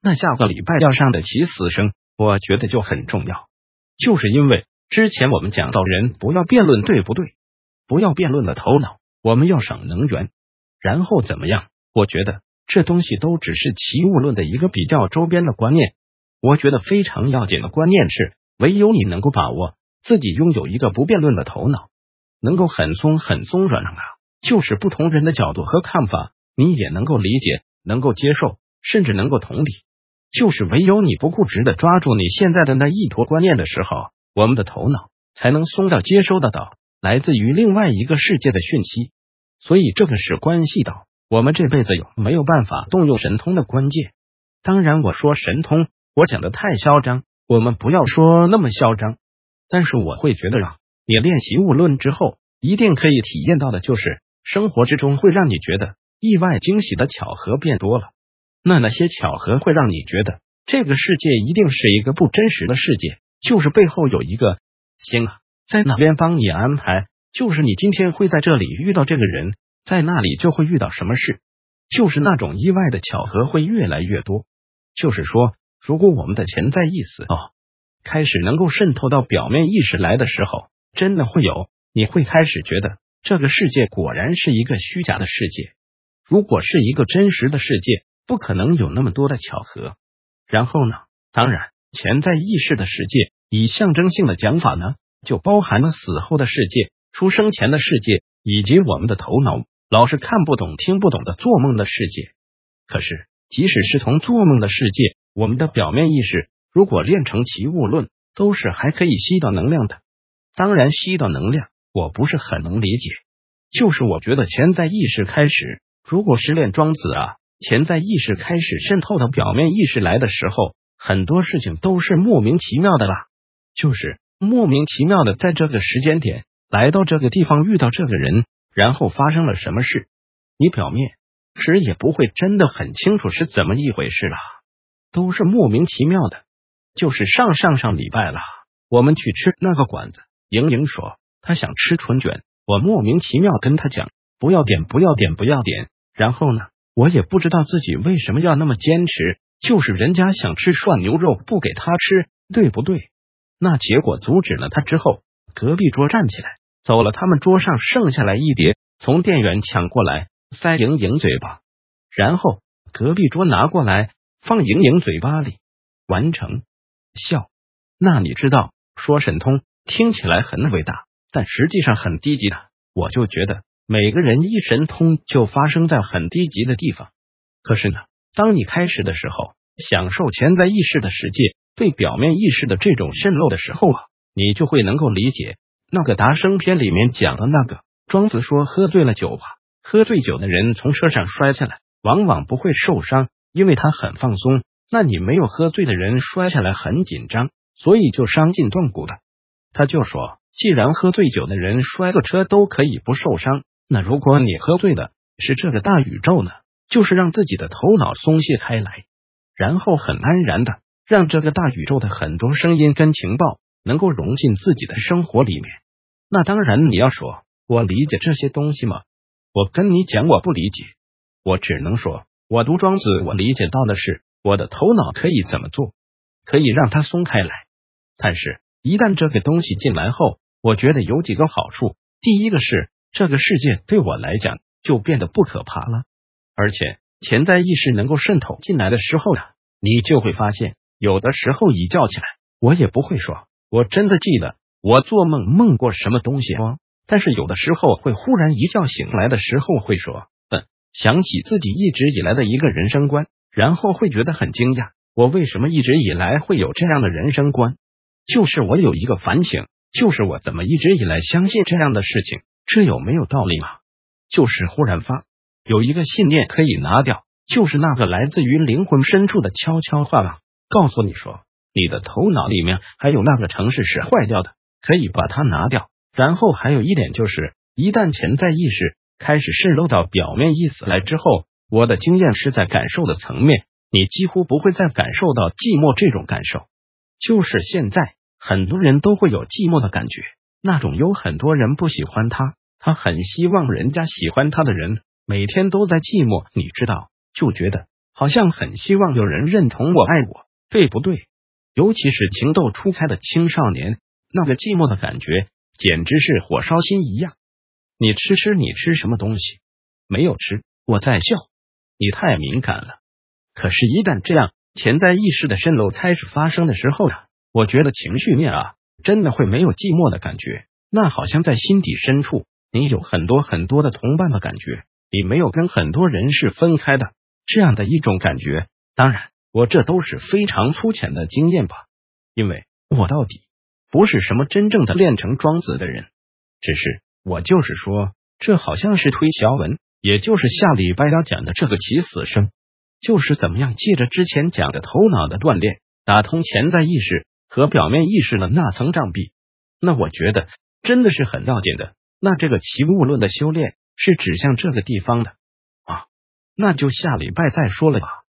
那下个礼拜要上的起死声，我觉得就很重要，就是因为之前我们讲到人不要辩论对不对，不要辩论的头脑，我们要省能源，然后怎么样？我觉得这东西都只是齐物论的一个比较周边的观念。我觉得非常要紧的观念是，唯有你能够把握自己拥有一个不辩论的头脑，能够很松软啊，就是不同人的角度和看法，你也能够理解，能够接受，甚至能够同理。就是唯有你不固执的抓住你现在的那一坨观念的时候，我们的头脑才能松到接收得到来自于另外一个世界的讯息。所以这个是关系到我们这辈子有没有办法动用神通的关键。当然我说神通，我讲的太嚣张，我们不要说那么嚣张，但是我会觉得你练习物论之后，一定可以体验到的就是生活之中会让你觉得意外惊喜的巧合变多了。那些巧合会让你觉得这个世界一定是一个不真实的世界，就是背后有一个星在那边帮你安排，就是你今天会在这里遇到这个人，在那里就会遇到什么事，就是那种意外的巧合会越来越多。就是说，如果我们的潜在意识开始能够渗透到表面意识来的时候，真的会有，你会开始觉得这个世界果然是一个虚假的世界。如果是一个真实的世界，不可能有那么多的巧合。然后呢，当然潜在意识的世界，以象征性的讲法呢，就包含了死后的世界、出生前的世界，以及我们的头脑老是看不懂听不懂的做梦的世界。可是即使是从做梦的世界，我们的表面意识如果练成齐物论，都是还可以吸到能量的。当然吸到能量我不是很能理解，就是我觉得潜在意识开始，如果是练庄子潜在意识开始渗透到表面意识来的时候，很多事情都是莫名其妙的就是莫名其妙的在这个时间点来到这个地方遇到这个人，然后发生了什么事，你表面时也不会真的很清楚是怎么一回事都是莫名其妙的。就是上礼拜我们去吃那个馆子，莹莹说她想吃春卷，我莫名其妙跟她讲不要点，然后呢，我也不知道自己为什么要那么坚持，就是人家想吃涮牛肉不给他吃，对不对？那结果阻止了他之后，隔壁桌站起来走了他们桌上剩下来一碟，从店员抢过来塞莹莹嘴巴，然后隔壁桌拿过来放莹莹嘴巴里，完成笑。那你知道说神通听起来很伟大，但实际上很低级的。我就觉得每个人一神通就发生在很低级的地方。可是呢，当你开始的时候，享受潜在意识的世界对表面意识的这种渗漏的时候你就会能够理解那个达生篇里面讲的那个庄子说喝醉了酒喝醉酒的人从车上摔下来往往不会受伤，因为他很放松。那你没有喝醉的人摔下来很紧张，所以就伤筋断骨的。他就说既然喝醉酒的人摔个车都可以不受伤，那如果你喝醉的是这个大宇宙呢，就是让自己的头脑松懈开来，然后很安然的让这个大宇宙的很多声音跟情报能够融进自己的生活里面。那当然你要说我理解这些东西吗？我跟你讲我不理解，我只能说我读庄子我理解到的是我的头脑可以怎么做，可以让它松开来。但是一旦这个东西进来后，我觉得有几个好处。第一个是这个世界对我来讲就变得不可怕了，而且潜在意识能够渗透进来的时候你就会发现有的时候一觉起来我也不会说我真的记得我做梦过什么东西但是有的时候会忽然一觉醒来的时候会说想起自己一直以来的一个人生观，然后会觉得很惊讶，我为什么一直以来会有这样的人生观，就是我有一个反省，就是我怎么一直以来相信这样的事情，这有没有道理吗？就是忽然有一个信念可以拿掉，就是那个来自于灵魂深处的悄悄话告诉你说你的头脑里面还有那个程式是坏掉的，可以把它拿掉。然后还有一点就是一旦潜在意识开始渗漏到表面意思来之后，我的经验是在感受的层面，你几乎不会再感受到寂寞这种感受。就是现在很多人都会有寂寞的感觉，那种有很多人不喜欢他很希望人家喜欢他的人每天都在寂寞，你知道，就觉得好像很希望有人认同我、爱我，对不对？尤其是情窦初开的青少年，那个寂寞的感觉简直是火烧心一样。你吃什么东西？没有吃，我在笑。你太敏感了。可是，一旦这样潜在意识的渗漏开始发生的时候我觉得情绪面真的会没有寂寞的感觉。那好像在心底深处，你有很多很多的同伴的感觉，你没有跟很多人是分开的，这样的一种感觉。当然，我这都是非常粗浅的经验吧，因为我到底不是什么真正的练成庄子的人，只是我就是说，这好像是推销文，也就是下礼拜要讲的这个起死生，就是怎么样借着之前讲的头脑的锻炼，打通潜在意识和表面意识的那层障壁。那我觉得真的是很要紧的。那这个齐物论的修炼是指向这个地方的那就下礼拜再说了吧。